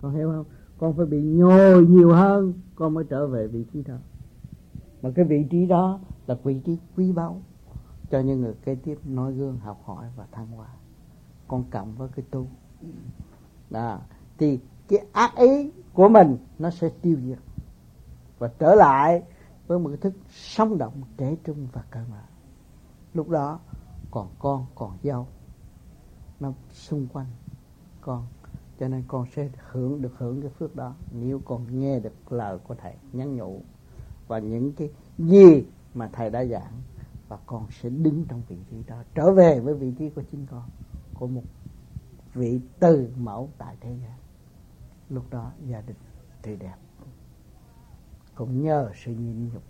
Con hiểu không? Con phải bị nhồi nhiều hơn con mới trở về vị trí đó. Mà cái vị trí đó là vị trí quý báu cho những người kế tiếp noi gương học hỏi và thăng hoa. Con cộng với cái tu đó, thì cái ác ý của mình nó sẽ tiêu diệt và trở lại với một cái thức sống động, trẻ trung và cởi mở. Lúc đó còn con, còn dâu nó xung quanh con, cho nên con sẽ được hưởng cái phước đó nếu con nghe được lời của thầy nhắn nhủ và những cái gì mà thầy đã giảng, và con sẽ đứng trong vị trí đó, trở về với vị trí của chính con, của một vị từ mẫu tại thế gian. Lúc đó gia đình tươi đẹp, cũng nhờ sự nhịn nhục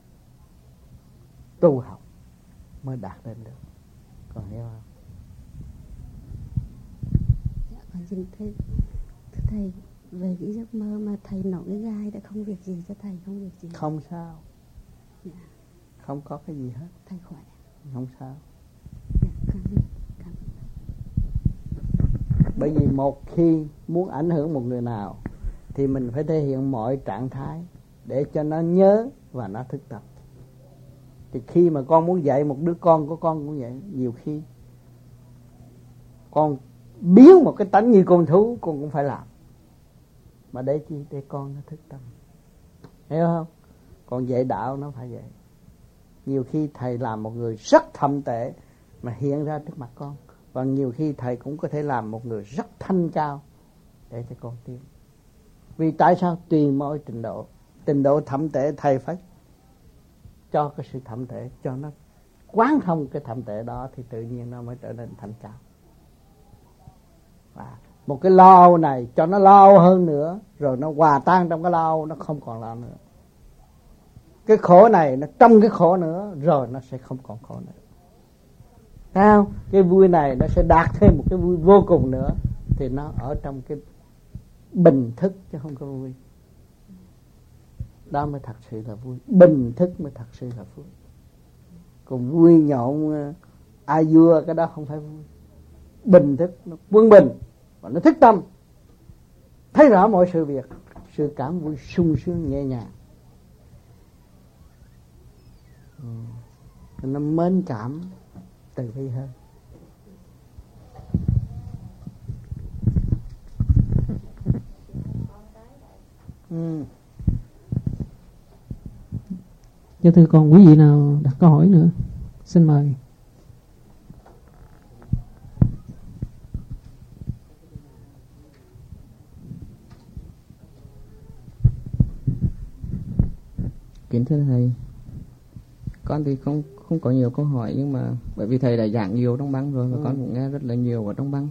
tu học mới đạt đến được. Còn hiểu không? Dạ, con xin thưa thầy, về cái giấc mơ mà thầy nổ cái gai đã không việc gì cho thầy, không việc gì. Không sao. Dạ. Không có cái gì hết. Thầy khỏe. Không sao. Dạ, cảm ơn. Bởi vì một khi muốn ảnh hưởng một người nào thì mình phải thể hiện mọi trạng thái để cho nó nhớ và nó thức tập. Thì khi mà con muốn dạy một đứa con của con cũng vậy, nhiều khi con biến một cái tánh như con thú con cũng phải làm. Mà để chi? Để con nó thức tâm. Hiểu không? Còn dạy đạo nó phải vậy. Nhiều khi thầy làm một người rất thậm tệ mà hiện ra trước mặt con, và nhiều khi thầy cũng có thể làm một người rất thanh cao để cho con tiến. Vì tại sao? Tùy mỗi trình độ. Trình độ thậm tệ thầy phải cho cái sự thậm tệ, cho nó quán thông cái thậm tệ đó thì tự nhiên nó mới trở nên thanh cao. Và một cái lo này cho nó lo hơn nữa, rồi nó hòa tan trong cái lo, nó không còn lo nữa. Cái khổ này nó trong cái khổ nữa, rồi nó sẽ không còn khổ nữa. Thấy không? Cái vui này nó sẽ đạt thêm một cái vui vô cùng nữa, thì nó ở trong cái bình thức chứ không có vui. Đó mới thật sự là vui. Bình thức mới thật sự là vui. Còn vui nhộn ai vua, cái đó không phải vui. Bình thức, nó quân bình và nó thức tâm, thấy rõ mọi sự việc, sự cảm vui sung sướng nhẹ nhàng. Nó mến cảm từ bi hơn. Dạ thưa, còn quý vị nào đặt câu hỏi nữa? Xin mời. Kính thưa thầy, con thì không có nhiều câu hỏi, nhưng mà bởi vì thầy đã giảng nhiều trong băng rồi, và con cũng nghe rất là nhiều ở trong băng.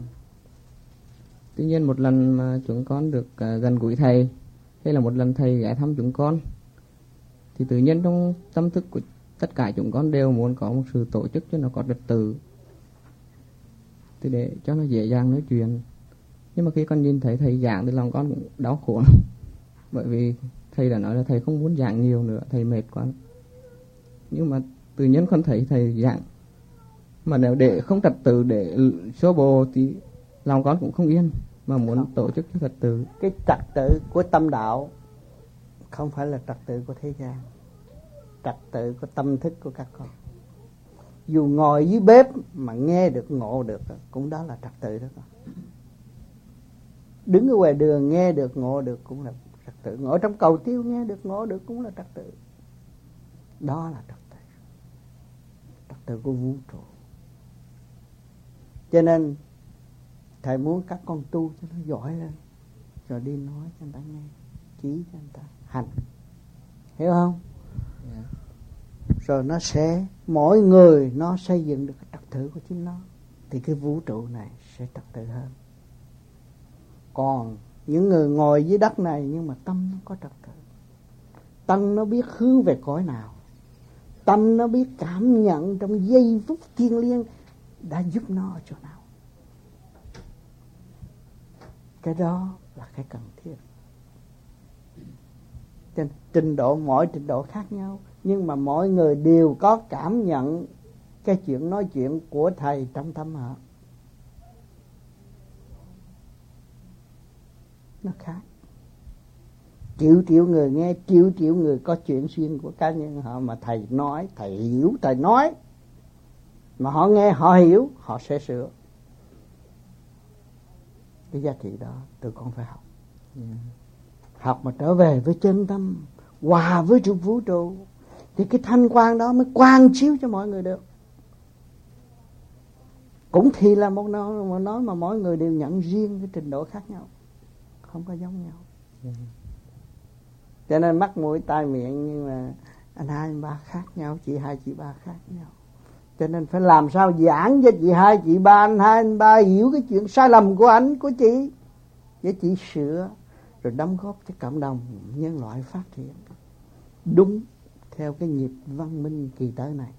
Tuy nhiên một lần mà chúng con được gần gũi thầy, hay là một lần thầy ghé thăm chúng con, thì tự nhiên trong tâm thức của tất cả chúng con đều muốn có một sự tổ chức cho nó có trật tự, thì để cho nó dễ dàng nói chuyện. Nhưng mà khi con nhìn thấy thầy giảng thì lòng con cũng đau khổ lắm. Bởi vì thầy đã nói là thầy không muốn giảng nhiều nữa, thầy mệt quá. Nhưng mà tự nhiên con thấy thầy giảng mà nếu để không trật tự, để xô bồ thì lòng con cũng không yên, mà muốn tổ chức cho trật tự. Cái trật tự của tâm đạo không phải là trật tự của thế gian, trật tự của tâm thức của các con. Dù ngồi dưới bếp mà nghe được, ngộ được, cũng đó là trật tự đó con. Đứng ở ngoài đường nghe được, ngộ được cũng là trật tự. Ngồi trong cầu tiêu nghe được, ngộ được cũng là trật tự. Đó là trật tự, trật tự của vũ trụ. Cho nên thầy muốn các con tu cho nó giỏi lên, rồi đi nói cho người ta nghe, chỉ cho người ta hành. Hiểu không? Yeah. Rồi nó sẽ, mỗi người nó xây dựng được cái trật tự của chính nó, thì cái vũ trụ này sẽ trật tự hơn. Còn những người ngồi dưới đất này nhưng mà tâm nó có trật tự, tâm nó biết hướng về cõi nào, tâm nó biết cảm nhận trong giây phút thiêng liêng đã giúp nó ở chỗ nào. Cái đó là cái cần thiết. Trên trình độ, mỗi trình độ khác nhau, nhưng mà mỗi người đều có cảm nhận cái chuyện nói chuyện của thầy trong tâm họ. nó khác. Triệu người nghe, triệu người có chuyện xuyên của cá nhân họ, mà thầy nói, thầy hiểu, thầy nói mà họ nghe, họ hiểu, họ sẽ sửa. Cái giá trị đó tụi con phải học. Học mà trở về với chân tâm, hòa với trục vũ trụ, thì cái thanh quan đó mới quang chiếu cho mọi người được. Cũng thì là một nói mà mỗi người đều nhận riêng cái trình độ khác nhau, không có giống nhau. Cho nên mắt mũi tai miệng, nhưng mà anh hai anh ba khác nhau, chị hai chị ba khác nhau. Cho nên phải làm sao giảng cho chị hai chị ba, anh hai anh ba hiểu cái chuyện sai lầm của anh của chị, để chị sửa, rồi đóng góp cho cộng đồng nhân loại phát triển đúng theo cái nhịp văn minh kỳ tới này.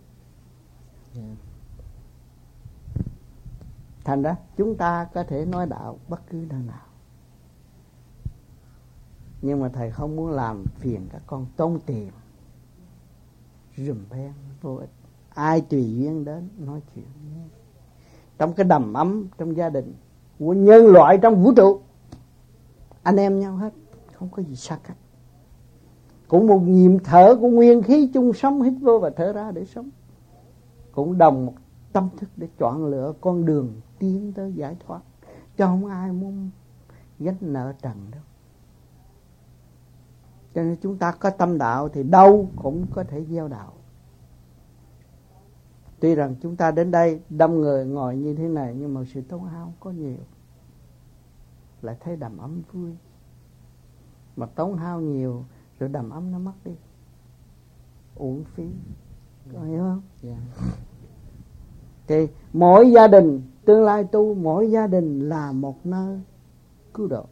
Thành ra chúng ta có thể nói đạo bất cứ nơi nào, nhưng mà thầy không muốn làm phiền các con tốn tiền rùm beng vô ích. Ai tùy duyên đến nói chuyện trong cái đầm ấm trong gia đình của nhân loại trong vũ trụ, anh em nhau hết, không có gì xa cách. Cũng một nhịp thở của nguyên khí chung sống, hít vô và thở ra để sống. Cũng đồng một tâm thức để chọn lựa con đường tiến tới giải thoát, cho không ai muốn gánh nợ trần đâu. Cho nên chúng ta có tâm đạo thì đâu cũng có thể gieo đạo. Tuy rằng chúng ta đến đây đông người ngồi như thế này, nhưng mà sự tốn hao có nhiều, lại thấy đầm ấm vui. Mà tốn hao nhiều rồi đầm ấm nó mất đi, uổng phí. Có hiểu không? Thì mỗi gia đình tương lai tu, mỗi gia đình là một nơi cứu độ.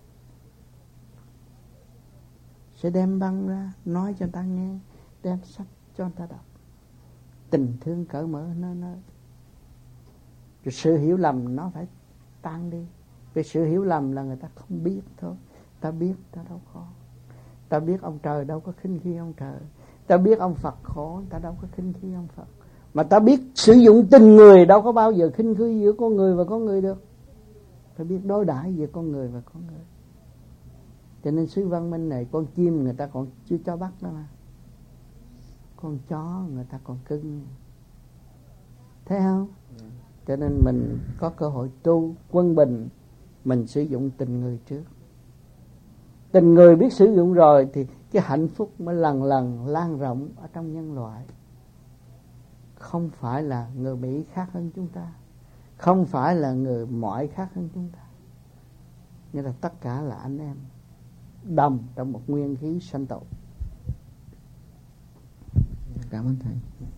Sẽ đem băng ra nói cho người ta nghe, đem sách cho người ta đọc, tình thương cởi mở nơi nơi. Rồi sự hiểu lầm nó phải tan đi. Vì sự hiểu lầm là người ta không biết thôi. Ta biết ta đâu khó. Ta biết ông trời đâu có khinh khi ông trời. Ta biết ông Phật khổ, ta đâu có khinh khi ông Phật. Mà ta biết sử dụng tình người đâu có bao giờ khinh khi giữa con người và con người được. Phải biết đối đãi giữa con người và con người. Cho nên xứ văn minh này, con chim người ta còn chưa cho bắt đâu mà, con chó người ta còn cưng, thấy không? Cho nên mình có cơ hội tu quân bình, mình sử dụng tình người trước. Tình người biết sử dụng rồi thì cái hạnh phúc mới lần lần lan rộng ở trong nhân loại. Không phải là người Mỹ khác hơn chúng ta, không phải là người mọi khác hơn chúng ta, nghĩa là tất cả là anh em đồng trong một nguyên khí sanh tồn. Cảm ơn thầy.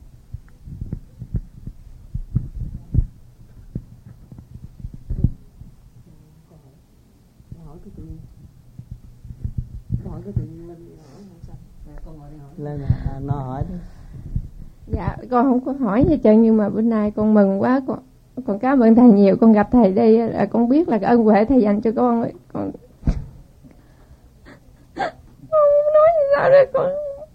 Lên nó hỏi đi. Dạ con không có hỏi gì trơn, nhưng mà bữa nay con mừng quá, con cảm ơn thầy nhiều. Con gặp thầy đây là con biết là cái ân huệ thầy dành cho con ấy. Con không nói gì sao đấy con.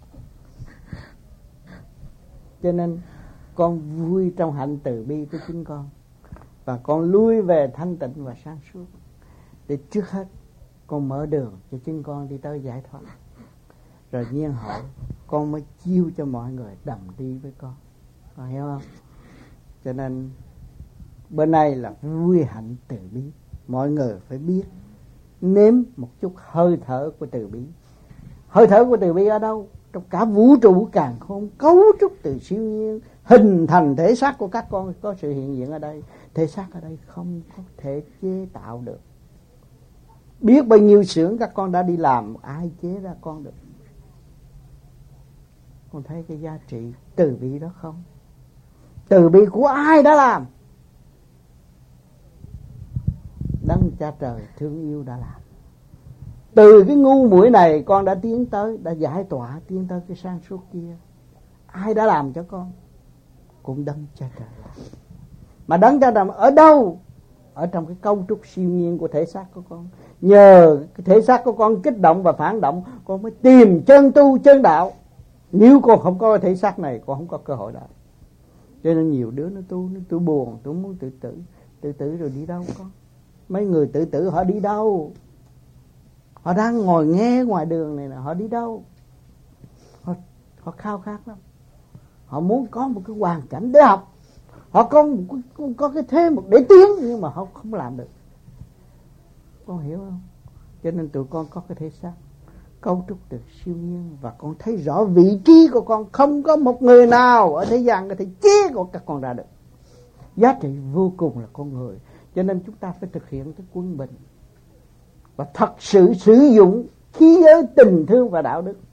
Cho nên con vui trong hạnh từ bi của chính con, và con lui về thanh tịnh và sáng suốt, để trước hết con mở đường cho chính con đi tới giải thoát. Rồi nhiên hậu con mới chiêu cho mọi người đồng đi với con hiểu không? Cho nên bên này là vui hạnh từ bi. Mọi người phải biết nếm một chút hơi thở của từ bi. Hơi thở của từ bi ở đâu? Trong cả vũ trụ càn khôn, cấu trúc từ siêu nhiên hình thành thể xác của các con có sự hiện diện ở đây. Thể xác ở đây không có thể chế tạo được. Biết bao nhiêu xưởng các con đã đi làm, ai chế ra con được? Con thấy cái giá trị từ bi đó không? Từ bi của ai đã làm? Đấng Cha Trời thương yêu đã làm. Từ cái ngu muội này con đã tiến tới, đã giải tỏa, tiến tới cái sáng suốt kia. Ai đã làm cho con? Cũng Đấng Cha Trời làm. Mà Đấng Cha Trời ở đâu? Ở trong cái cấu trúc siêu nhiên của thể xác của con. Nhờ cái thể xác của con kích động và phản động, con mới tìm chân tu, chân đạo. Nếu con không có thể xác này, con không có cơ hội đó. Cho nên nhiều đứa nó tu buồn, muốn tự tử. Tự tử rồi đi đâu con? Mấy người tự tử họ đi đâu? Họ đang ngồi nghe ngoài đường này nè, họ đi đâu? Họ khao khát lắm. Họ muốn có một cái hoàn cảnh để học. Họ có cái thế một để tiến, nhưng mà họ không làm được. Con hiểu không? Cho nên tụi con có cái thể xác cấu trúc được siêu nhiên, và con thấy rõ vị trí của con. Không có một người nào ở thế gian có thể chế của các con ra được. Giá trị vô cùng là con người. Cho nên chúng ta phải thực hiện cái quân bình và thật sự sử dụng khí giới tình thương và đạo đức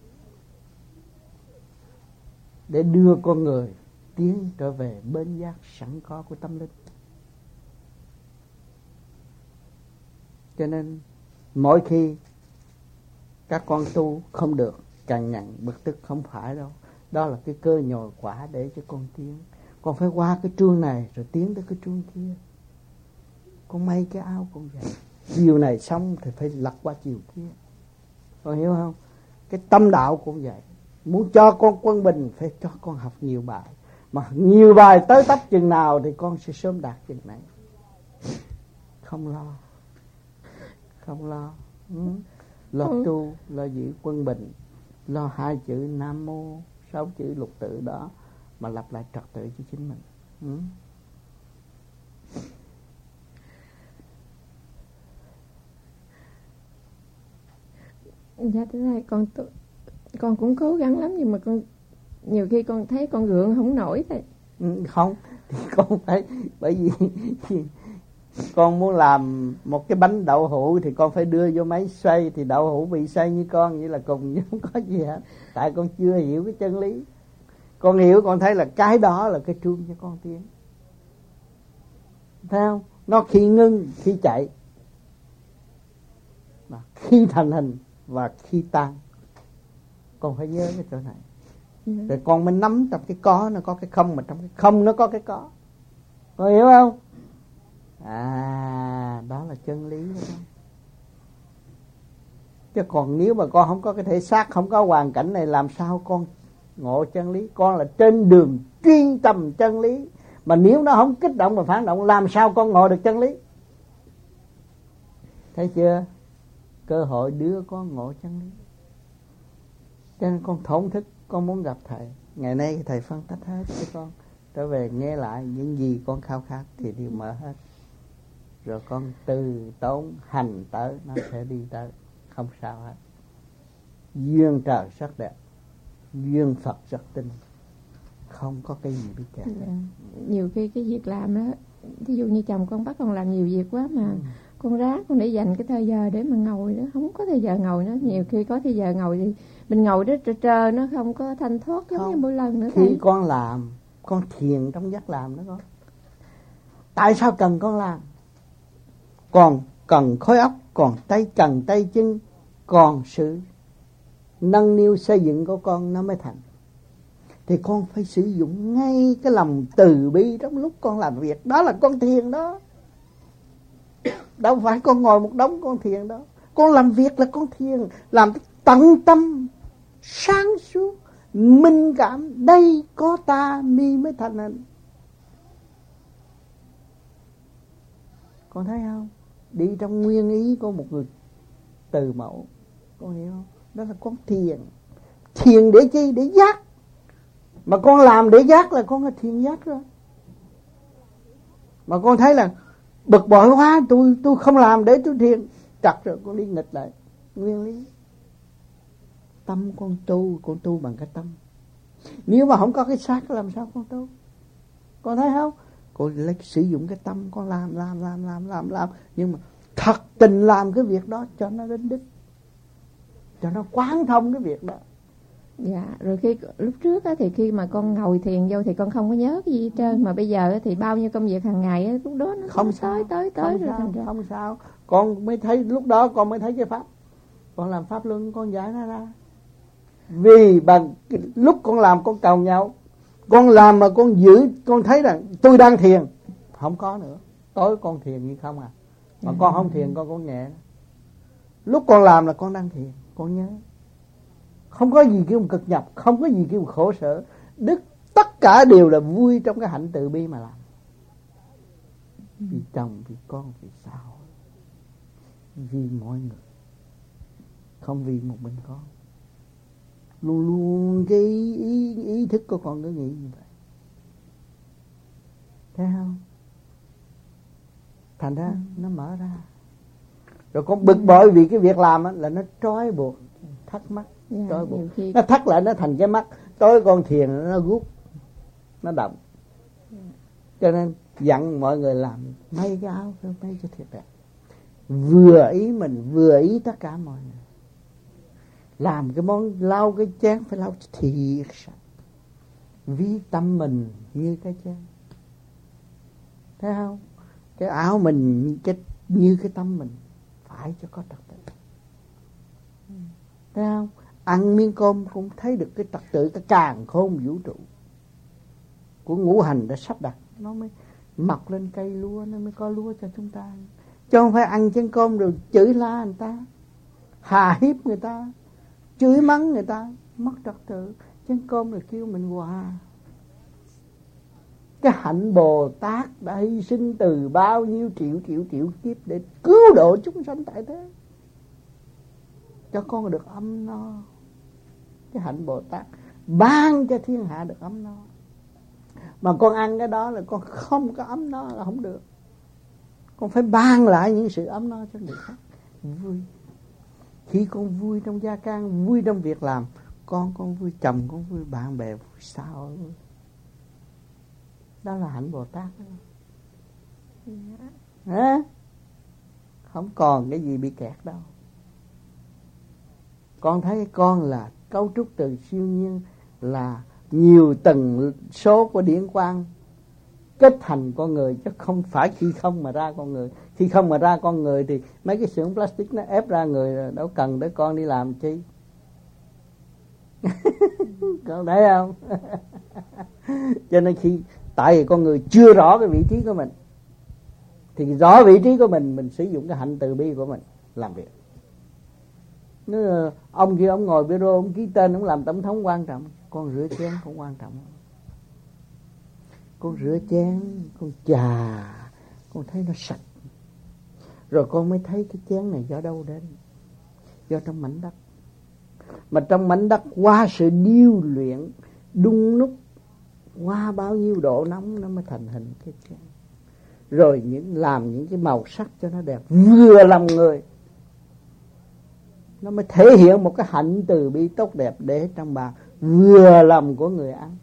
để đưa con người tiến trở về bên giác sẵn có của tâm linh. Cho nên mỗi khi các con tu không được, càng nhận bực tức, không phải đâu. Đó là cái cơ nhồi quả để cho con tiến. Con phải qua cái chuông này rồi tiến tới cái chuông kia. Con may cái áo con vậy. Chiều này xong thì phải lật qua chiều kia. Con hiểu không? Cái tâm đạo cũng vậy. Muốn cho con quân bình phải cho con học nhiều bài. Mà nhiều bài tới tấp chừng nào thì con sẽ sớm đạt chừng này. Không lo. Không lo. Lo tu, lo giữ quân bình, lo 2 chữ Nam Mô, 6 chữ lục tự đó mà lặp lại trật tự cho chính mình. Dạ thưa thầy, con cũng cố gắng lắm, nhưng mà con nhiều khi con thấy con gượng không nổi thầy. Không, thì con phải, bởi vì con muốn làm một cái bánh đậu hũ thì con phải đưa vô máy xoay, thì đậu hũ bị xoay như con vậy là cùng không có gì hết. Tại con chưa hiểu cái chân lý. Con hiểu, con thấy là cái đó là cái chuông cho con tiến. Thấy không? Nó khi ngưng, khi chạy, khi thành hình và khi tan. Con phải nhớ cái chỗ này. Rồi con mới nắm trong cái có nó có cái không, mà trong cái không nó có cái có. Con hiểu không? Đó là chân lý đó. Chứ còn nếu mà con không có cái thể xác, không có hoàn cảnh này, làm sao con ngộ chân lý? Con là trên đường chuyên tâm chân lý, mà nếu nó không kích động và phản động, làm sao con ngộ được chân lý? Thấy chưa? Cơ hội đưa con ngộ chân lý. Cho nên con thổn thức, con muốn gặp thầy. Ngày nay thầy phân tích hết cho con. Trở về nghe lại những gì con khao khát thì đều mở hết. Rồi con từ tốn hành tới, nó sẽ đi tới. Không sao hết. Duyên trời rất đẹp, duyên Phật rất tinh. Không có cái gì bị kẹt. Nhiều khi cái việc làm đó, ví dụ như chồng con bắt con làm nhiều việc quá mà con ráng con để dành cái thời giờ để mà ngồi đó, không có thời giờ ngồi nữa. Nhiều khi có thời giờ ngồi thì mình ngồi đó trơ nó không có thanh thoát giống như mỗi lần nữa. Khi thầy, con làm, con thiền trong giấc làm đó con. Tại sao cần con làm? Còn cần khối óc, còn cần tay chân, còn sự nâng niu xây dựng của con nó mới thành. Thì con phải sử dụng ngay cái lòng từ bi trong lúc con làm việc. Đó là con thiền đó. Đâu phải con ngồi một đống con thiền đó. Con làm việc là con thiền. Làm tận tâm, sáng suốt, minh cảm. Đây có ta mi mới thành hình. Con thấy không? Đi trong nguyên ý của một người từ mẫu. Con hiểu không? Đó là con thiền. Thiền để chi? Để giác. Mà con làm để giác là con là thiền giác rồi. Mà con thấy là bực bội quá, tôi không làm để tôi thiền, chặt rồi con đi nghịch lại nguyên lý. Tâm con tu bằng cái tâm. Nếu mà không có cái xác làm sao con tu? Con thấy không? Con lấy sử dụng cái tâm, con làm. Nhưng mà thật tình làm cái việc đó cho nó đến đích, cho nó quán thông cái việc đó. Dạ, rồi khi lúc trước á, thì khi mà con ngồi thiền vô thì con không có nhớ cái gì hết trơn. Mà bây giờ á, thì bao nhiêu công việc hàng ngày á, lúc đó nó không tới không rồi sao, không sao. Con mới thấy lúc đó con mới thấy cái pháp. Con làm pháp luân con giải nó ra. Vì bằng lúc con làm con cầu nhau, con làm mà con giữ, con thấy rằng tôi đang thiền, không có nữa. Tối con thiền như không à. Mà con không thiền con cũng nhẹ. Lúc con làm là con đang thiền, con nhớ. Không có gì kêu cực nhập, không có gì kêu khổ sở. Đức tất cả đều là vui trong cái hạnh từ bi mà làm. Vì chồng, vì con, vì xã hội, vì mọi người. không vì một mình con. Luôn luôn cái ý thức của con cứ nghĩ như vậy, thấy không? Thành ra nó mở ra. Rồi con bực bội vì cái việc làm là nó trói buộc, thắc mắc, trói buộc. Nó thắt lại nó thành cái mắt. Tối con thiền nó rút, nó động. Cho nên dặn mọi người làm may cái áo, may cho thiệt đẹp. Vừa ý mình, vừa ý tất cả mọi người. Làm cái món lau cái chén phải lau thiệt sạch, ví tâm mình như cái chén, thấy không? Cái áo mình như cái tâm mình, phải cho có trật tự, thấy không? Ăn miếng cơm cũng thấy được cái trật tự, cái càn khôn vũ trụ của ngũ hành đã sắp đặt, nó mới mọc lên cây lúa, nó mới có lúa cho chúng ta. Chứ không phải ăn chén cơm rồi chửi la người ta, hà hiếp người ta, chửi mắng người ta, mất trật tự. Chén cơm rồi kêu mình hòa. Cái hạnh Bồ Tát đã hy sinh từ bao nhiêu triệu kiếp để cứu độ chúng sanh tại thế, cho con được ấm no. Cái hạnh Bồ Tát ban cho thiên hạ được ấm no. Mà con ăn cái đó là con không có ấm no là không được. Con phải ban lại những sự ấm no cho người khác. Vui. Khi con vui trong gia can, vui trong việc làm, con vui, chồng con vui, bạn bè vui, xã hội vui. Đó là hạnh Bồ Tát đó. Không còn cái gì bị kẹt đâu. Con thấy con là cấu trúc từ siêu nhiên, là nhiều tầng số của điển quang kết thành con người, chứ không phải khi không mà ra con người. Khi không mà ra con người thì mấy cái xưởng plastic nó ép ra người, đâu cần để con đi làm chi. Con thấy không? Cho nên tại vì con người chưa rõ cái vị trí của mình, thì rõ vị trí của mình sử dụng cái hạnh từ bi của mình làm việc. Nếu ông kia ông ngồi bureau, ông ký tên, ông làm tổng thống quan trọng, con rửa chén cũng quan trọng. Con rửa chén, con chà, con thấy nó sạch, rồi con mới thấy cái chén này do đâu đến. Do trong mảnh đất. Mà trong mảnh đất qua sự điêu luyện, đun nút, qua bao nhiêu độ nóng nó mới thành hình cái chén. Rồi làm những cái màu sắc cho nó đẹp, vừa lòng người, nó mới thể hiện một cái hạnh từ bi tốt đẹp để trong bàn, vừa lòng của người ăn.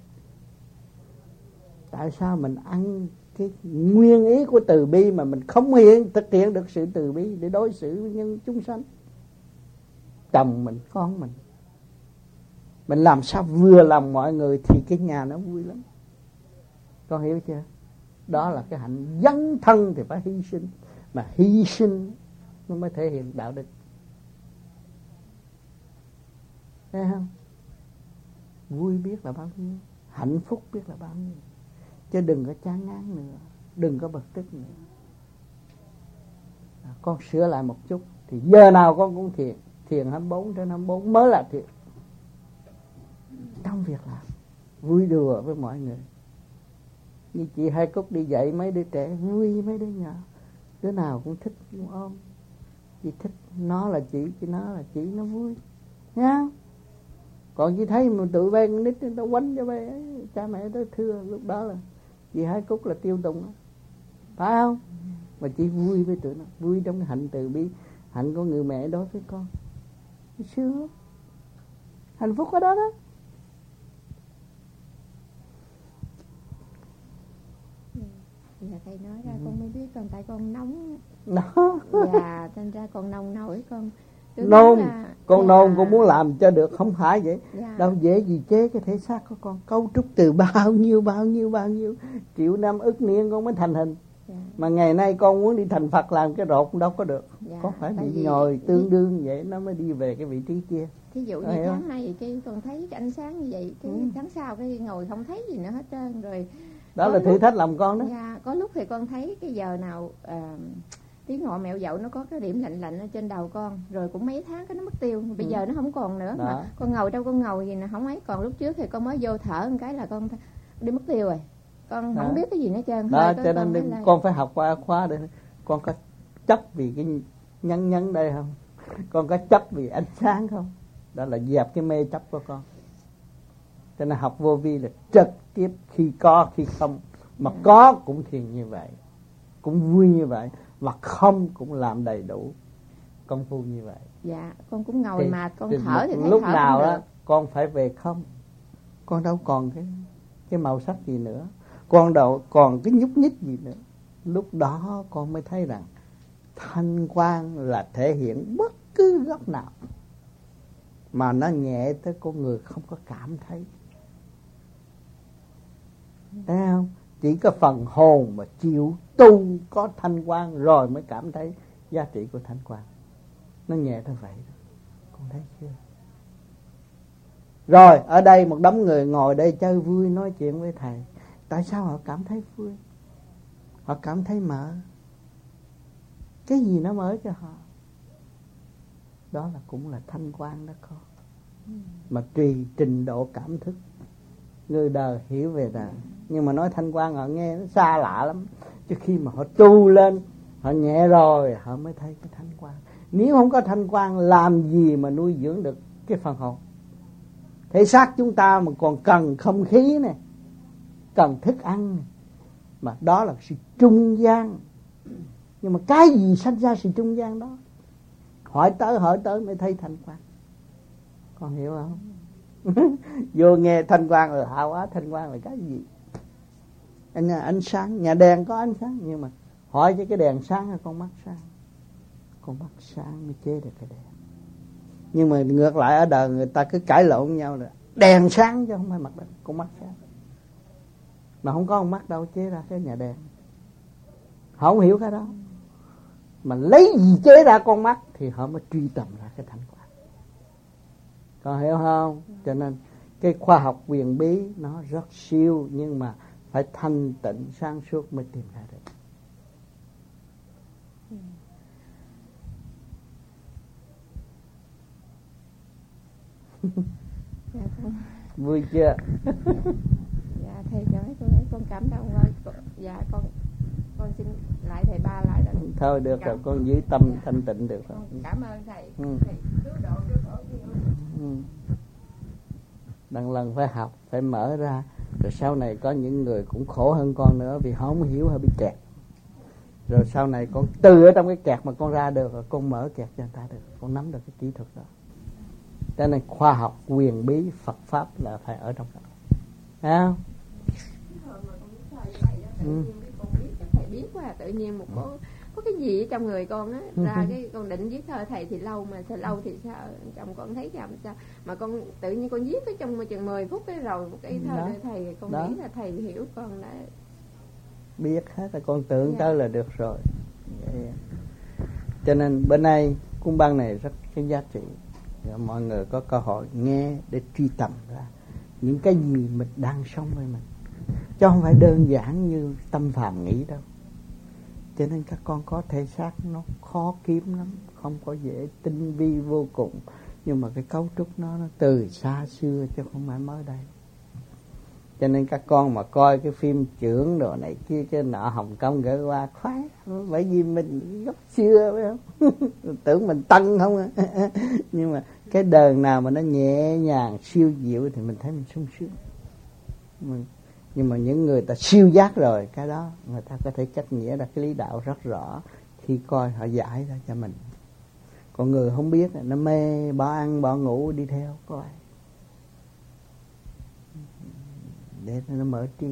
Tại sao mình ăn cái nguyên ý của từ bi mà mình không thực hiện được sự từ bi để đối xử với nhân chúng sanh? Chồng mình, con mình làm sao vừa lòng mọi người thì cái nhà nó vui lắm. Con hiểu chưa? Đó là cái hạnh dấn thân thì phải hy sinh, mà hy sinh nó mới thể hiện đạo đức. Thấy không? Vui biết là bao nhiêu, hạnh phúc biết là bao nhiêu. Chứ đừng có chán ngán nữa, đừng có bực tức nữa. Con sửa lại một chút thì giờ nào con cũng thiền. Thiền 24/24 mới là thiền. Trong việc làm vui đùa với mọi người. Như chị Hai Cúc đi dạy mấy đứa trẻ, vui mấy đứa nhỏ, đứa nào cũng thích, cũng ôm. Chị thích nó là chị nó là chị, nó vui nha. Còn chị thấy mà tụi bay con nít nó quánh cho bay ấy, cha mẹ tới thưa, lúc đó là chị Hai Cúc là tiêu tùng đó. Phải không? Mà chị vui với tụi nó, vui trong cái hạnh từ bi, hạnh của người mẹ đối với con. Sướng, hạnh phúc ở đó đó. Dạ thầy nói ra con mới biết, còn tại con nóng đó. Dạ thành ra còn nồng nổi con nôn là, con dạ. Nôn con muốn làm cho được, không phải vậy. Dạ. Đâu dễ gì chế cái thể xác của con, cấu trúc từ bao nhiêu triệu năm ức niên con mới thành hình. Dạ. Mà ngày nay con muốn đi thành Phật làm cái rột đâu có được. Dạ. Có phải bị nhồi tương đương vậy nó mới đi về cái vị trí kia. Thí dụ như tháng này cái con thấy cái ánh sáng như vậy, cái tháng sau cái ngồi không thấy gì nữa hết trơn rồi. Đó là thử thách lòng con đó. Dạ, có lúc thì con thấy cái giờ nào tiếng ngọ mẹo dậu nó có cái điểm lạnh lạnh ở trên đầu con, rồi cũng mấy tháng cái nó mất tiêu, bây giờ nó không còn nữa. Mà con ngồi đâu con ngồi gì nè không ấy, còn lúc trước thì con mới vô thở một cái là con đi mất tiêu rồi, con không biết cái gì nữa trơn. Đó cho nên con phải học qua khóa để con có chấp vì cái nhấn đây không. Con có chấp vì ánh sáng không? Đó là dẹp cái mê chấp của con. Cho nên học vô vi là trực tiếp, khi có khi không. Mà có cũng thiền như vậy, cũng vui như vậy, mà không cũng làm đầy đủ công phu như vậy. Dạ, con cũng ngồi thì, mà con thở thì thấy lúc thở nào không đó được. con phải về không. Con đâu còn cái màu sắc gì nữa, con đâu còn cái nhúc nhích gì nữa. Lúc đó con mới thấy rằng thanh quan là thể hiện bất cứ góc nào mà nó nhẹ tới con người không có cảm thấy. Thấy không? Chỉ có phần hồn mà chịu tu có thanh quan rồi mới cảm thấy giá trị của thanh quan. Nó nhẹ tới vậy. Con thấy chưa? Rồi ở đây một đống người ngồi đây chơi vui nói chuyện với thầy. Tại sao họ cảm thấy vui? Họ cảm thấy mở. Cái gì nó mở cho họ? Đó là cũng là thanh quan đó con. Mà tùy trình độ cảm thức. Người đời hiểu về đời. Nhưng mà nói thanh quan họ nghe nó xa lạ lắm. Chứ khi mà họ tu lên, họ nhẹ rồi, họ mới thấy cái thanh quan. Nếu không có thanh quan, làm gì mà nuôi dưỡng được cái phần hồn? Thể xác chúng ta mà còn cần không khí này, cần thức ăn này, mà đó là sự trung gian. Nhưng mà cái gì sanh ra sự trung gian đó? Hỏi tới mới thấy thanh quan. Con hiểu không? Vô nghe thanh quan là hào á, thanh quan là cái gì? Ánh sáng, nhà đèn có ánh sáng, nhưng mà hỏi cho cái đèn sáng hay con mắt sáng? Con mắt sáng mới chế được cái đèn. Nhưng mà ngược lại ở đời người ta cứ cãi lộn nhau là đèn sáng chứ không phải mặt đèn, con mắt sáng. Mà không có con mắt đâu chế ra cái nhà đèn. Họ không hiểu cái đó. Mà lấy gì chế ra con mắt thì họ mới truy tầm ra cái thanh quan. Con hiểu không? Cho nên cái khoa học huyền bí nó rất siêu, nhưng mà phải thanh tịnh sáng suốt mới tìm ra được. Dạ, vui chưa? Dạ thầy cho mấy cô ấy, con cảm động quá. Dạ con xin lại thầy ba lại đó. Thôi được rồi, con giữ tâm thanh tịnh được rồi. Cảm ơn thầy. Thầy cứu độ Đằng lần phải học, phải mở ra. Rồi sau này có những người cũng khổ hơn con nữa, vì họ không hiểu, họ bị kẹt. Rồi sau này con từ ở trong cái kẹt mà con ra được, rồi con mở kẹt cho người ta được. Con nắm được cái kỹ thuật đó. Cho nên khoa học quyền bí Phật Pháp là phải ở trong đó. Thấy không? Thầy biết quá, tự nhiên một có cái gì ở trong người con á, ra cái con định viết thơ thầy thì lâu, mà sao lâu thì sao chồng con thấy sao mà con tự nhiên con viết cái trong chừng 10 phút cái rồi một cái thơ để thầy, con nghĩ là thầy hiểu con đã biết hết là con tưởng tới là được rồi. Vậy. Cho nên bữa nay cung băng này rất cái giá trị. Mọi người có cơ hội nghe để truy tầm ra những cái gì mình đang sống với mình, chứ không phải đơn giản như tâm phàm nghĩ đâu. Cho nên các con có thể xác nó khó kiếm lắm, không có dễ, tinh vi vô cùng. Nhưng mà cái cấu trúc nó từ xa xưa chứ không phải mới đây. Cho nên các con mà coi cái phim Chưởng đồ này kia cái nọ Hồng Kông gửi qua khoái, bởi vì mình gốc xưa phải không? Tưởng mình tân không à. Nhưng mà cái đờn nào mà nó nhẹ nhàng siêu diệu thì mình thấy mình sung sướng. Nhưng mà những người ta siêu giác rồi, cái đó người ta có thể cách nghĩa ra cái lý đạo rất rõ khi coi họ giải ra cho mình. Còn người không biết nó mê bỏ ăn bỏ ngủ đi theo coi để nó mở trí.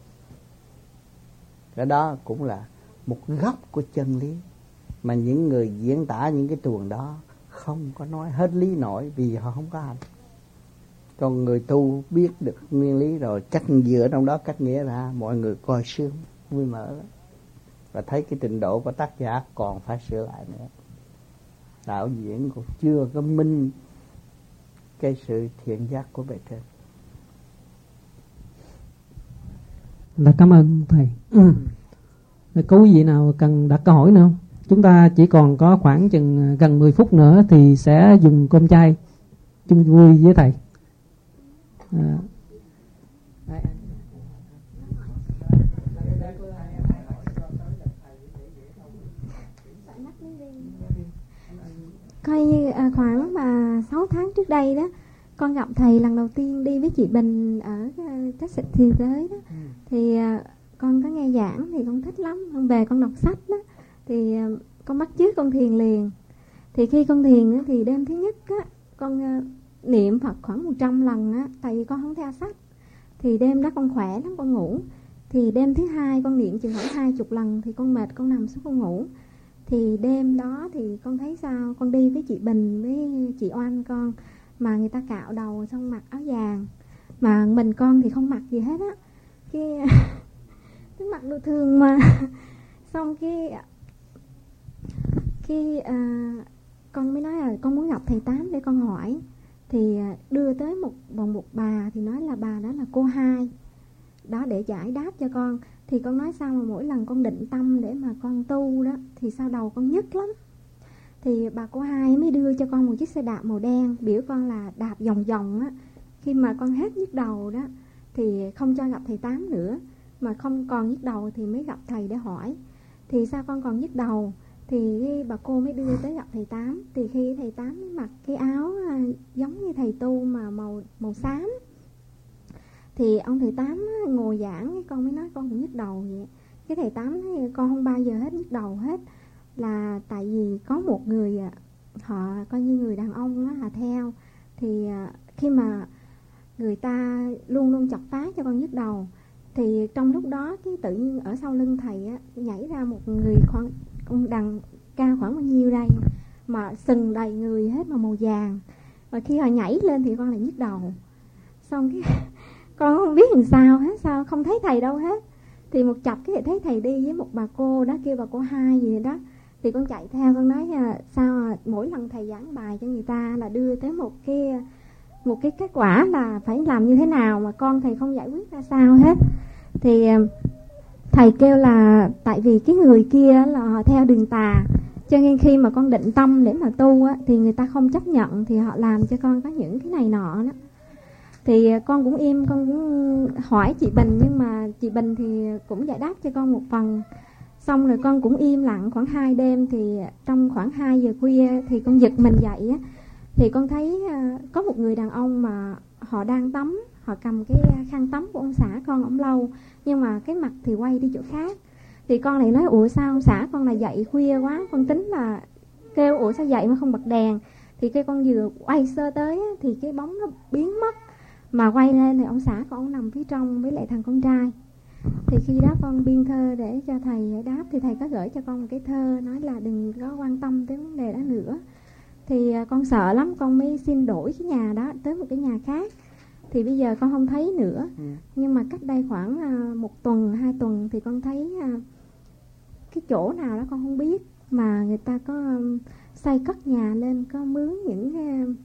Cái đó cũng là một góc của chân lý mà những người diễn tả những cái tuồng đó không có nói hết lý nổi, vì họ không có hành. Còn người tu biết được nguyên lý rồi, cách dựa trong đó cách nghĩa ra, mọi người coi sướng vui mở lắm. Và thấy cái trình độ của tác giả còn phải sửa lại nữa. Đạo diễn cũng chưa có minh cái sự thiện giác của bề trên. Là cảm ơn thầy. Có quý vị nào cần đặt câu hỏi nữa không? Chúng ta chỉ còn có khoảng chừng gần 10 phút nữa thì sẽ dùng cơm chay chung vui với thầy. Coi như khoảng mà 6 tháng trước đây đó, con gặp thầy lần đầu tiên đi với chị Bình ở cách sạch thiền giới đó. Thì con có nghe giảng thì con thích lắm. Con về con đọc sách đó, thì con bắt chước con thiền liền. Thì khi con thiền á, thì đêm thứ nhất á, con niệm Phật khoảng 100 lần á, tại vì con không theo sách. Thì đêm đó con khỏe lắm, con ngủ. Thì đêm thứ hai con niệm chừng khoảng 20 lần thì con mệt, con nằm xuống con ngủ. Thì đêm đó thì con thấy sao, con đi với chị Bình với chị Oanh con, mà người ta cạo đầu xong mặc áo vàng, mà mình con thì không mặc gì hết á. Cái mặc đồ thường mà xong cái con mới nói là con muốn gặp thầy Tám để con hỏi. Thì đưa tới một bà, thì nói là bà đó là cô Hai đó để giải đáp cho con. Thì con nói sao mà mỗi lần con định tâm để mà con tu đó thì sao đầu con nhức lắm. Thì bà cô Hai mới đưa cho con một chiếc xe đạp màu đen, biểu con là đạp vòng vòng á. Khi mà con hết nhức đầu đó thì không cho gặp thầy Tám nữa, mà không còn nhức đầu thì mới gặp thầy để hỏi. Thì sao con còn nhức đầu thì bà cô mới đưa tới gặp thầy Tám. Thì khi thầy Tám mới mặc cái áo giống như thầy tu mà màu xám. Thì ông thầy Tám ngồi giảng, con mới nói con cũng nhức đầu vậy. Cái thầy Tám nói con không bao giờ hết nhức đầu hết, là tại vì có một người họ coi như người đàn ông đó là theo. Thì khi mà người ta luôn luôn chọc phá cho con nhức đầu, thì trong lúc đó cái tự nhiên ở sau lưng thầy á, nhảy ra một người con đằng cao khoảng bao nhiêu đây mà sừng đầy người hết mà màu vàng. Và khi họ nhảy lên thì con lại nhức đầu. Xong cái con không biết làm sao hết, sao không thấy thầy đâu hết. Thì một chập cái thấy thầy đi với một bà cô đó, kêu bà cô Hai gì đó. Thì con chạy theo, con nói sao mỗi lần thầy giảng bài cho người ta là đưa tới một cái kết quả là phải làm như thế nào, mà con thầy không giải quyết ra sao hết. Thì thầy kêu là tại vì cái người kia là họ theo đường tà, cho nên khi mà con định tâm để mà tu á, thì người ta không chấp nhận, thì họ làm cho con có những cái này nọ đó. Thì con cũng im, con cũng hỏi chị Bình, nhưng mà chị Bình thì cũng giải đáp cho con một phần. Xong rồi con cũng im lặng khoảng 2 đêm. Thì trong khoảng 2 giờ khuya thì con giật mình dậy á, thì con thấy có một người đàn ông mà họ đang tắm, họ cầm cái khăn tắm của ông xã con, ông Lâu, nhưng mà cái mặt thì quay đi chỗ khác. Thì con lại nói ủa sao ông xã con là dậy khuya quá, con tính là kêu ủa sao dậy mà không bật đèn. Thì cái con vừa quay sơ tới á, thì cái bóng nó biến mất, mà quay lên thì ông xã con nằm phía trong với lại thằng con trai. Thì khi đó con biên thơ để cho thầy giải đáp, thì thầy có gửi cho con một cái thơ nói là đừng có quan tâm tới vấn đề đó nữa. Thì con sợ lắm, con mới xin đổi cái nhà đó tới một cái nhà khác. Thì bây giờ con không thấy nữa. Nhưng mà cách đây khoảng 1 tuần, 2 tuần thì con thấy cái chỗ nào đó con không biết, mà người ta có xây cất nhà lên, có mướn những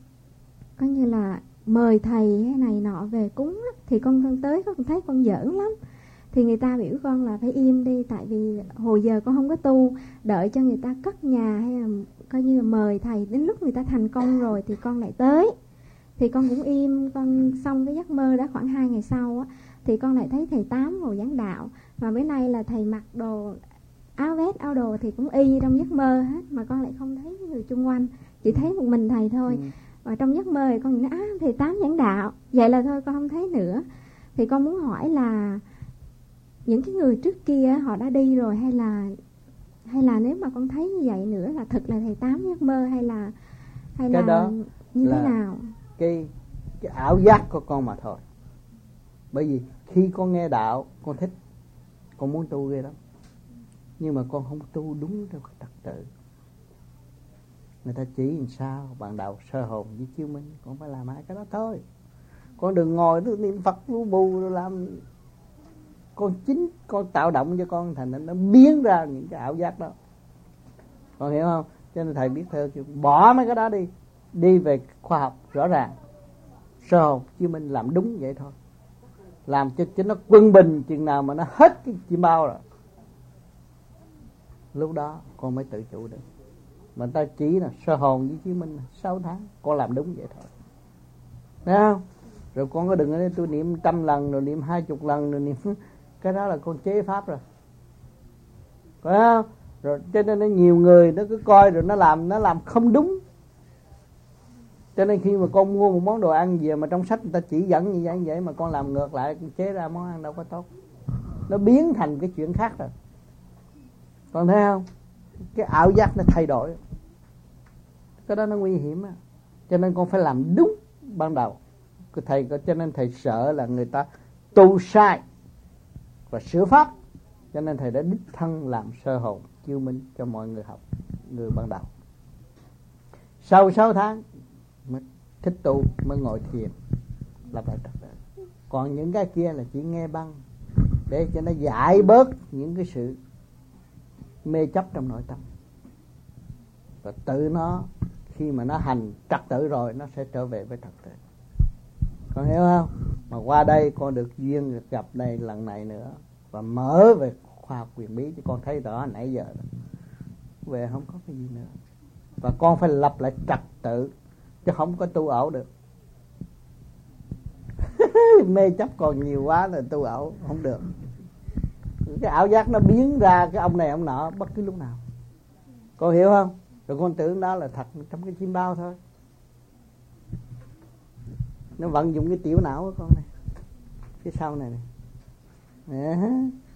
coi như là mời thầy hay này nọ về cúng á. Thì con tới con thấy con giỡn lắm. Thì người ta biểu con là phải im đi, tại vì hồi giờ con không có tu, đợi cho người ta cất nhà hay là coi như là mời thầy, đến lúc người ta thành công rồi thì con lại tới. Thì con cũng im. Con xong cái giấc mơ đó khoảng 2 ngày sau á, thì con lại thấy thầy Tám ngồi giảng đạo. Mà bữa nay là thầy mặc đồ áo vest áo đồ thì cũng y như trong giấc mơ hết, mà con lại không thấy người chung quanh, chỉ thấy một mình thầy thôi. Và trong giấc mơ thì con nghĩ thầy Tám giảng đạo, vậy là thôi, con không thấy nữa. Thì con muốn hỏi là những cái người trước kia họ đã đi rồi, hay là nếu mà con thấy như vậy nữa là thực là thầy Tám giấc mơ, hay là đó như là thế nào? Cái ảo giác của con mà thôi. Bởi vì khi con nghe đạo, con thích, con muốn tu ghê lắm, nhưng mà con không tu đúng theo cái trật tự. Người ta chỉ làm sao bạn đạo sơ hồn với chiếu minh, con phải làm hai cái đó thôi. Con đừng ngồi niệm Phật lu bù rồi làm. Con tạo động cho con thành nó biến ra những cái ảo giác đó, con hiểu không? Cho nên thầy biết thơ kêu bỏ mấy cái đó đi, đi về khoa học rõ ràng, sơ hồn chiếu minh, làm đúng vậy thôi. Làm cho nó quân bình, chừng nào mà nó hết cái chim bao rồi, lúc đó con mới tự chủ được. Mà ta chỉ là sơ hồn với chiếu minh 6 tháng, con làm đúng vậy thôi, thấy không? Rồi con có đừng ở đây tôi niệm 100 lần rồi niệm 20 lần rồi niệm, cái đó là con chế pháp rồi, phải không? Rồi cho nên nhiều người nó cứ coi rồi nó làm không đúng, Cho nên khi mà con mua một món đồ ăn về mà trong sách người ta chỉ dẫn như vậy mà con làm ngược lại, con chế ra món ăn đâu có tốt. Nó biến thành cái chuyện khác rồi. Con thấy không? Cái ảo giác nó thay đổi. Cái đó nó nguy hiểm á. Cho nên con phải làm đúng ban đầu. Cho nên thầy sợ là người ta tu sai và sửa pháp. Cho nên thầy đã đích thân làm sơ hồn chiêu minh cho mọi người học, người ban đầu. Sau 6 tháng mới thích tu, mới ngồi thiền lập lại trật tự. Còn những cái kia là chỉ nghe băng để cho nó giải bớt những cái sự mê chấp trong nội tâm. Và tự nó, khi mà nó hành trật tự rồi, nó sẽ trở về với trật tự. Con hiểu không? Mà qua đây con được duyên được gặp đây lần này nữa, và mở về khoa học quyền bí cho con thấy rõ nãy giờ đó. Về không có cái gì nữa. Và con phải lập lại trật tự, chứ không có tu ảo được. Mê chấp còn nhiều quá là tu ảo không được. Cái ảo giác nó biến ra cái ông này ông nọ bất cứ lúc nào. Con hiểu không? Rồi con tưởng đó là thật trong cái chim bao thôi. Nó vận dụng cái tiểu não của con này, cái sau này này.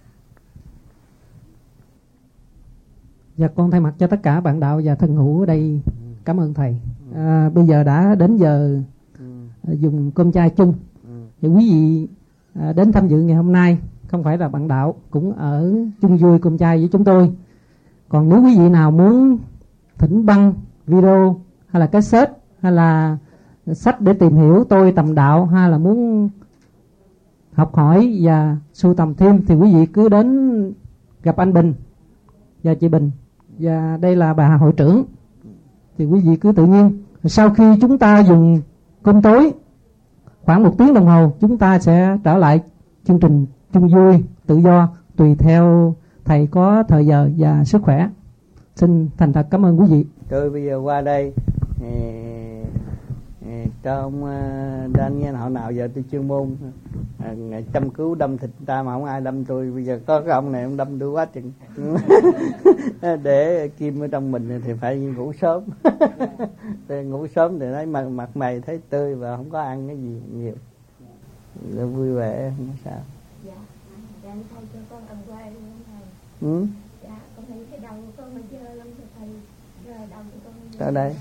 Dạ, con thay mặt cho tất cả bạn đạo và thân hữu ở đây cảm ơn thầy. Bây giờ đã đến giờ dùng cơm chay chung. Thì quý vị đến tham dự ngày hôm nay không phải là bạn đạo, cũng ở chung vui cơm chay với chúng tôi. Còn nếu quý vị nào muốn thỉnh băng, video hay là cassette hay là sách để tìm hiểu tôi tầm đạo, hay là muốn học hỏi và sưu tầm thêm, thì quý vị cứ đến gặp anh Bình và chị Bình, và đây là bà hội trưởng. Thì quý vị cứ tự nhiên. Sau khi chúng ta dùng cơm tối khoảng 1 tiếng đồng hồ, chúng ta sẽ trở lại chương trình chung vui tự do, tùy theo thầy có thời giờ và sức khỏe. Xin thành thật cảm ơn quý vị. Tôi bây giờ qua đây cho ông Daniel họ nào giờ tôi chuyên môn chăm cứu đâm thịt ta mà không ai đâm tôi. Bây giờ có cái ông này ông đâm tôi quá chừng. Để kim ở trong mình thì phải ngủ sớm. Ngủ sớm thì thấy mặt mày thấy tươi và không có ăn cái gì nhiều. Nó vui vẻ không có sao. Dạ, thầy cho con cầm quay luôn thầy. Dạ, con thấy cái đầu của con nó dơ lắm rồi thầy. Rồi đầu của con dơ. Ở đây.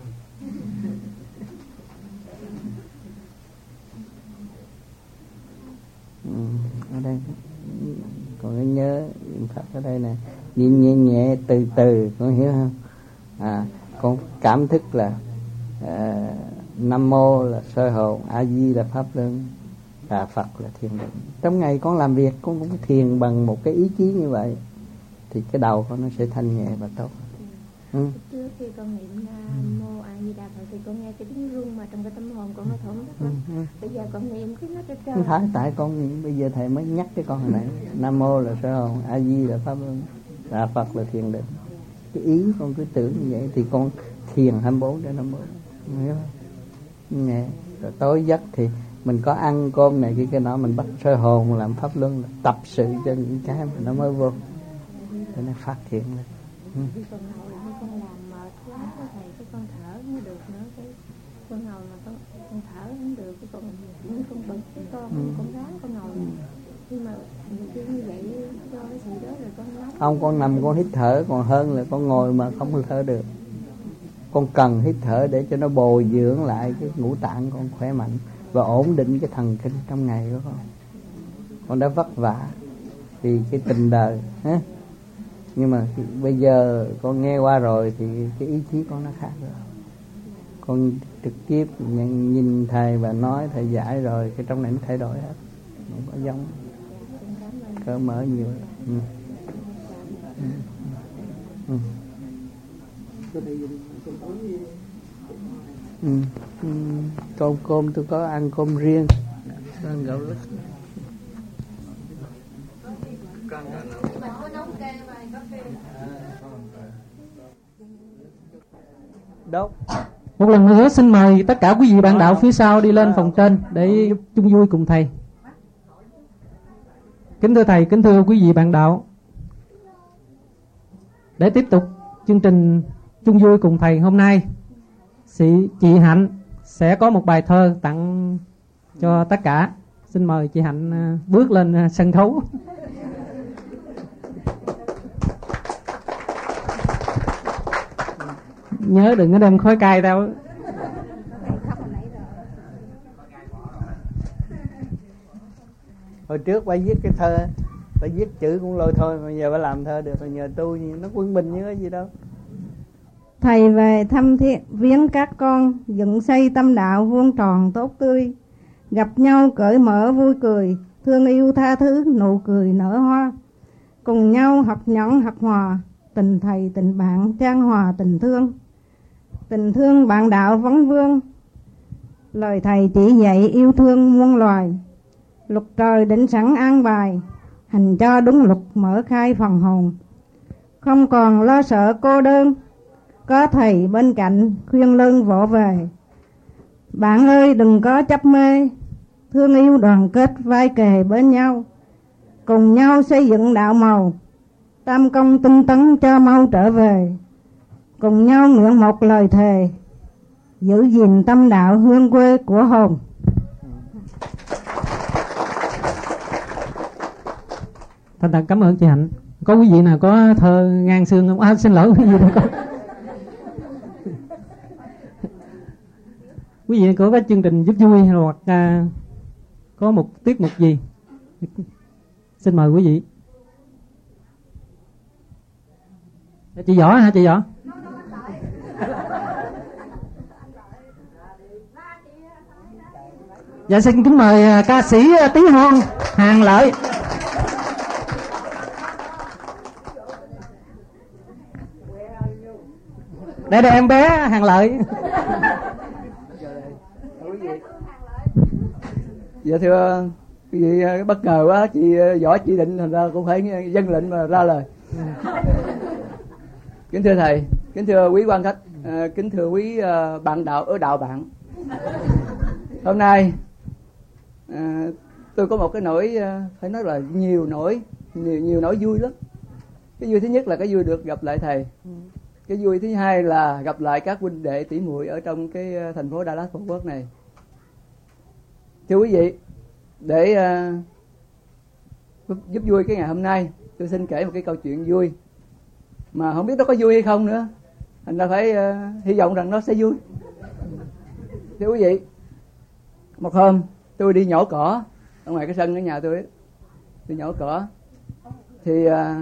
Ở đây còn cái nhớ Phật ở đây nè, nhẹ nhẹ từ từ, con hiểu không? Con cảm thức là Nam Mô là soi hồn, A Di là pháp luân, và Phật là thiền định. Trong ngày con làm việc con cũng thiền bằng một cái ý chí như vậy, thì cái đầu con nó sẽ thanh nhẹ và tốt. Trước khi con niệm Nam Mô A Di Đà Phật thì con nghe cái tiếng rung mà trong cái tâm hồn con nó thổn thức lắm. Bây giờ con niệm cái nó trở trời. Không phải tại con niệm, bây giờ thầy mới nhắc cái con hồi nãy. Nam Mô là soi hồn, A Di là pháp luân, và Phật là thiền định. Cái ý con cứ tưởng như vậy thì con thiền 24 đến 54, hiểu không? Nhẹ. Rồi tối giấc thì mình có ăn cơm này cái nọ, mình bắt soi hồn làm pháp luân, tập sự cho những cái mà nó mới vô để nó phát triển lên. Khi con ngồi con làm mệt quá thầy, cái con thở không được nữa, cái con ngồi mà con thở không được, cái con bực, cái con ráng con ngồi. Nhưng mà nhiều như vậy do cái sự đó rồi con nóng. Ông con nằm con hít thở còn hơn là con ngồi mà không thở được. Con cần hít thở để cho nó bồi dưỡng lại cái ngũ tạng con khỏe mạnh và ổn định cái thần kinh trong ngày của con. Con đã vất vả vì cái tình đời, nhưng mà bây giờ con nghe qua rồi thì cái ý chí con nó khác rồi. Con trực tiếp nhìn thầy và nói thầy giải rồi, cái trong này nó thay đổi hết, không có giống cỡ mở nhiều. Cơm tôi có ăn cơm riêng, ăn gạo lứt. Đâu? Một lần nữa xin mời tất cả quý vị bạn đạo phía sau đi lên phòng trên để chung vui cùng thầy. Kính thưa thầy, kính thưa quý vị bạn đạo, để tiếp tục chương trình chung vui cùng thầy hôm nay, chị Hạnh sẽ có một bài thơ tặng cho tất cả. Xin mời chị Hạnh bước lên sân khấu. Nhớ đừng có đem khói cay đâu. Hồi trước bà viết cái thơ, bà viết chữ cũng lôi thôi, mà giờ bà làm thơ được, mà nhờ tu nó quân bình như cái gì đâu. Thầy về thăm viếng các con, dựng xây tâm đạo vuông tròn tốt tươi, gặp nhau cởi mở vui cười, thương yêu tha thứ nụ cười nở hoa, cùng nhau học nhẫn học hòa, tình thầy tình bạn trang hòa tình thương bạn đạo vấn vương, lời thầy chỉ dạy yêu thương muôn loài, luật trời định sẵn an bài, hành cho đúng luật mở khai phần hồn, không còn lo sợ cô đơn, có thầy bên cạnh khuyên lơn vỗ về. Bạn ơi đừng có chấp mê, thương yêu đoàn kết vai kề bên nhau, cùng nhau xây dựng đạo màu, tam công tinh tấn cho mau trở về, cùng nhau nguyện một lời thề, giữ gìn tâm đạo hương quê của hồn. Thành thật cảm ơn chị Hạnh. Có quý vị nào có thơ ngang xương không? Xin lỗi quý vị đâu có. Quý vị có chương trình giúp vui hoặc có một tiết mục gì? Xin mời quý vị. Chị Võ hả chị Võ? Dạ xin kính mời ca sĩ Tí Hon, Hàng Lợi. Đây em bé Hàng Lợi. Dạ thưa quý vị, bất ngờ quá, chị Võ chỉ định thành ra cũng phải dân lệnh mà ra lời. Kính thưa thầy, kính thưa quý quan khách, kính thưa quý bạn đạo ở đạo bạn. Hôm nay tôi có một cái nỗi, phải nói là nhiều nỗi vui lắm. Cái vui thứ nhất là cái vui được gặp lại thầy. Cái vui thứ hai là gặp lại các huynh đệ tỷ muội ở trong cái thành phố Đà Lạt Phổ Quốc này. Thưa quý vị, để giúp vui cái ngày hôm nay, tôi xin kể một cái câu chuyện vui mà không biết nó có vui hay không nữa, thành ra phải hy vọng rằng nó sẽ vui. Thưa quý vị, một hôm tôi đi nhổ cỏ ở ngoài cái sân ở nhà tôi ấy. Đi nhổ cỏ thì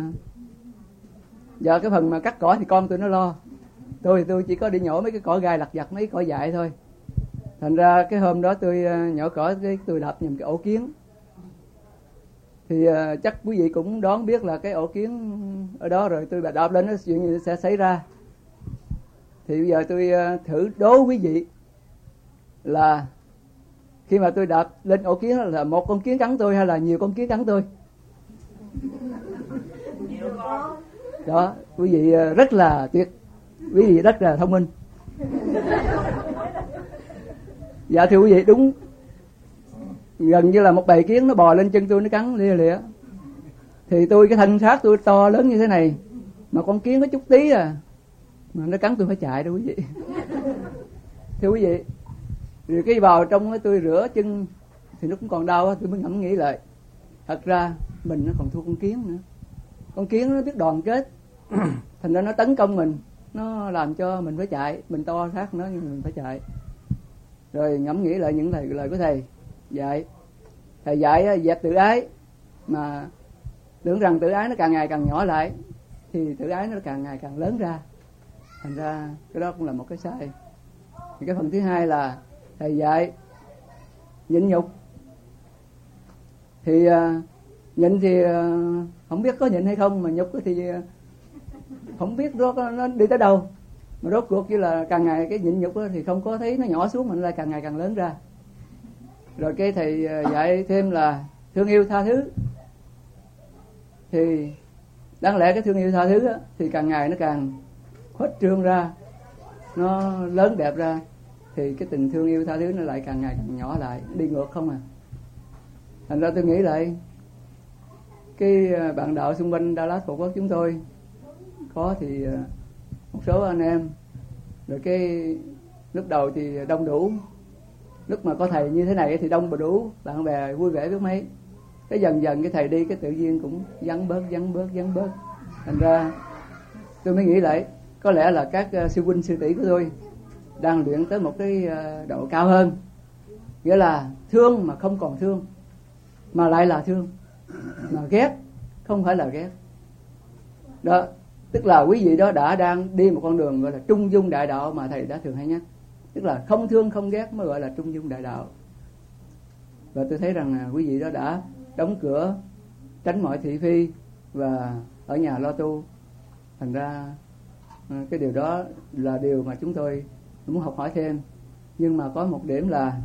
giờ cái phần mà cắt cỏ thì con tôi nó lo, tôi chỉ có đi nhổ mấy cái cỏ gai lặt vặt, mấy cỏ dại thôi. Thành ra cái hôm đó tôi nhổ cỏ, tôi đập nhầm cái ổ kiến. Thì chắc quý vị cũng đoán biết là cái ổ kiến ở đó rồi, tôi đạp lên nó chuyện gì sẽ xảy ra. Thì bây giờ tôi thử đố quý vị là khi mà tôi đạp lên ổ kiến là một con kiến cắn tôi hay là nhiều con kiến cắn tôi? Nhiều con. Đó, quý vị rất là tuyệt, quý vị rất là thông minh. Dạ thưa quý vị, đúng, gần như là một bầy kiến nó bò lên chân tôi, nó cắn lia lịa. Thì tôi, cái thân xác tôi to lớn như thế này, mà con kiến có chút tí à, mà nó cắn tôi phải chạy đó quý vị. Thưa quý vị, rồi cái vào trong tôi rửa chân thì nó cũng còn đau, tôi mới ngẫm nghĩ lại, thật ra mình nó còn thua con kiến nữa. Con kiến nó biết đoàn kết, thành ra nó tấn công mình, nó làm cho mình phải chạy, mình to xác nó nhưng mình phải chạy. Rồi ngẫm nghĩ lại những lời của thầy dạy. Thầy dạy dẹp tự ái, mà tưởng rằng tự ái nó càng ngày càng nhỏ lại thì tự ái nó càng ngày càng lớn ra. Thành ra cái đó cũng là một cái sai. Thì cái phần thứ hai là thầy dạy nhịn nhục. Thì nhịn thì không biết có nhịn hay không, mà nhục thì không biết nó đi tới đâu. Mà rốt cuộc như là càng ngày cái nhịn nhục thì không có thấy nó nhỏ xuống, mà nó lại càng ngày càng lớn ra. Rồi cái thầy dạy thêm là thương yêu tha thứ. Thì đáng lẽ cái thương yêu tha thứ thì càng ngày nó càng khuếch trương ra, nó lớn đẹp ra, thì cái tình thương yêu tha thứ nó lại càng ngày càng nhỏ lại, đi ngược không à. Thành ra tôi nghĩ lại, cái bạn đạo xung quanh Đà Lạt Phổ Quốc chúng tôi có thì một số anh em, rồi cái Lúc đầu thì đông đủ, lúc mà có thầy như thế này thì đông và đủ, bạn bè vui vẻ biết mấy. Cái dần dần cái thầy đi, cái tự nhiên cũng vắng bớt. Thành ra tôi mới nghĩ lại, có lẽ là các sư huynh sư tỷ của tôi đang luyện tới một cái độ cao hơn, nghĩa là thương mà không còn thương, mà lại là thương, mà ghét không phải là ghét. Đó, tức là quý vị đó đã đang đi một con đường gọi là trung dung đại đạo mà thầy đã thường hay nhắc. Tức là không thương không ghét mới gọi là trung dung đại đạo. Và tôi thấy rằng quý vị đó đã đóng cửa, tránh mọi thị phi và ở nhà lo tu. Thành ra cái điều đó là điều mà chúng tôi muốn học hỏi thêm. Nhưng mà có một điểm là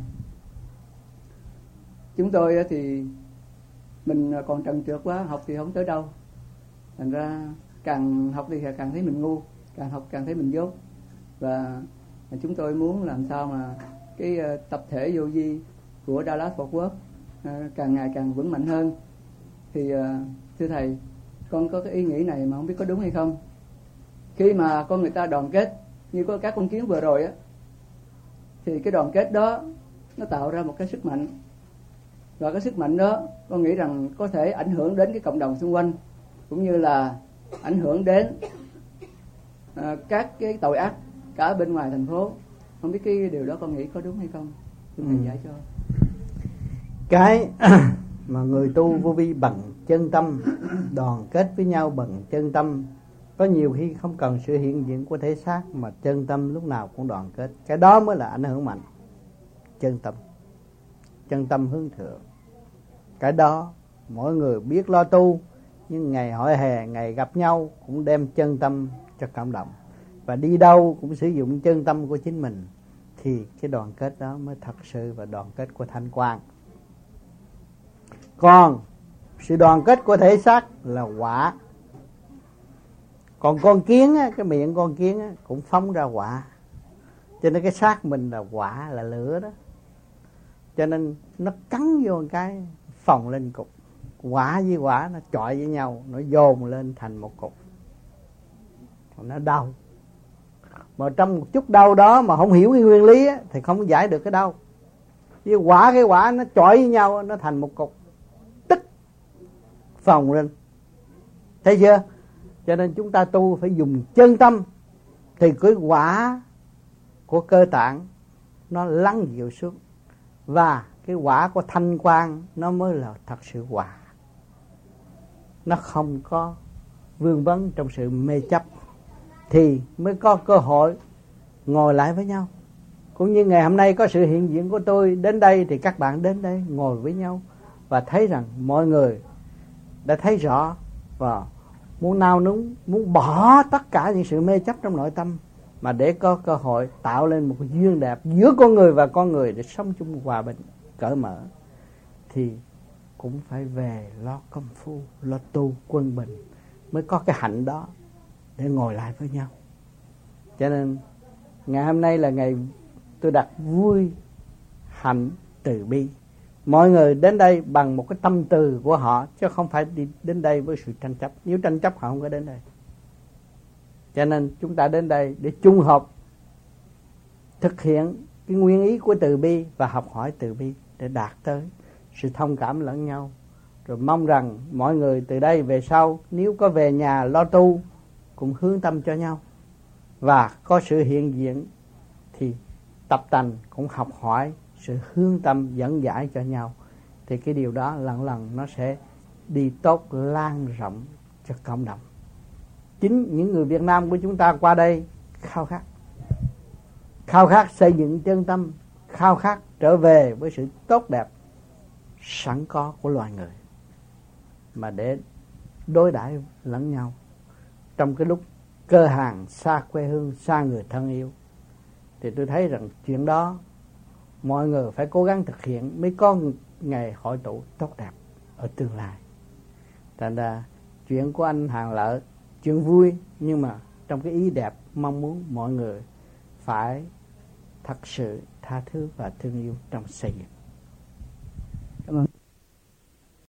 chúng tôi thì mình còn trần trượt quá, học thì không tới đâu. Thành ra càng học thì càng thấy mình ngu, càng học càng thấy mình dốt. Và chúng tôi muốn làm sao mà cái tập thể vô vi của Dallas Fort Worth càng ngày càng vững mạnh hơn. Thì thưa thầy, con có cái ý nghĩ này mà không biết có đúng hay không. Khi mà con người ta đoàn kết như có các con kiến vừa rồi á, thì cái đoàn kết đó nó tạo ra một cái sức mạnh. Và cái sức mạnh đó con nghĩ rằng có thể ảnh hưởng đến cái cộng đồng xung quanh, cũng như là ảnh hưởng đến các cái tội ác cả bên ngoài thành phố. Không biết cái điều đó con nghĩ có đúng hay không, tôi thầy giải cho. Cái mà người tu vô vi bằng chân tâm, đoàn kết với nhau bằng chân tâm, có nhiều khi không cần sự hiện diện của thể xác mà chân tâm lúc nào cũng đoàn kết. Cái đó mới là ảnh hưởng mạnh. Chân tâm hướng thượng. Cái đó mỗi người biết lo tu, nhưng ngày hội hè, ngày gặp nhau cũng đem chân tâm cho cộng đồng, và đi đâu cũng sử dụng chân tâm của chính mình, thì cái đoàn kết đó mới thật sự và đoàn kết của thanh quan. Còn sự đoàn kết của thể xác là quả. Còn con kiến á, cái miệng con kiến á, cũng phóng ra quả. Cho nên cái xác mình là quả, là lửa đó. Cho nên nó cắn vô cái phồng lên cục. Quả với quả nó chọi với nhau, nó dồn lên thành một cục. Nó đau. Mà trong một chút đau đó mà không hiểu cái nguyên lý á, thì không giải được cái đau. Với quả, cái quả nó chọi với nhau, nó thành một cục, tức phồng lên. Thấy chưa? Cho nên chúng ta tu phải dùng chân tâm, thì cái quả của cơ tạng nó lắng dịu xuống, và cái quả của thanh quan nó mới là thật sự quả. Nó không có vương vấn trong sự mê chấp, thì mới có cơ hội ngồi lại với nhau. Cũng như ngày hôm nay có sự hiện diện của tôi đến đây, thì các bạn đến đây ngồi với nhau và thấy rằng mọi người đã thấy rõ và muốn nao núng, muốn bỏ tất cả những sự mê chấp trong nội tâm, mà để có cơ hội tạo lên một duyên đẹp giữa con người và con người để sống chung hòa bình, cởi mở, thì cũng phải về lo công phu, lo tu quân bình, mới có cái hạnh đó để ngồi lại với nhau. Cho nên ngày hôm nay là ngày tôi đặt vui, hạnh, từ bi. Mọi người đến đây bằng một cái tâm từ của họ, chứ không phải đi đến đây với sự tranh chấp. Nếu tranh chấp họ không có đến đây. Cho nên chúng ta đến đây để chung hợp thực hiện cái nguyên ý của từ bi và học hỏi từ bi để đạt tới sự thông cảm lẫn nhau. Rồi mong rằng mọi người từ đây về sau nếu có về nhà lo tu cũng hướng tâm cho nhau, và có sự hiện diện thì tập tành cũng học hỏi sự hướng tâm dẫn giải cho nhau, thì cái điều đó lần lần nó sẽ đi tốt, lan rộng cho cộng đồng. Chính những người Việt Nam của chúng ta qua đây khao khát xây dựng chân tâm, khao khát trở về với sự tốt đẹp sẵn có của loài người, mà để đối đãi lẫn nhau trong cái lúc cơ hàng xa quê hương, xa người thân yêu. Thì tôi thấy rằng chuyện đó mọi người phải cố gắng thực hiện mới có ngày hội tụ tốt đẹp ở tương lai. Thành ra chuyện của anh Hàng Lợi, chuyện vui, nhưng mà trong cái ý đẹp, mong muốn mọi người phải thật sự tha thứ và thương yêu trong xây dựng.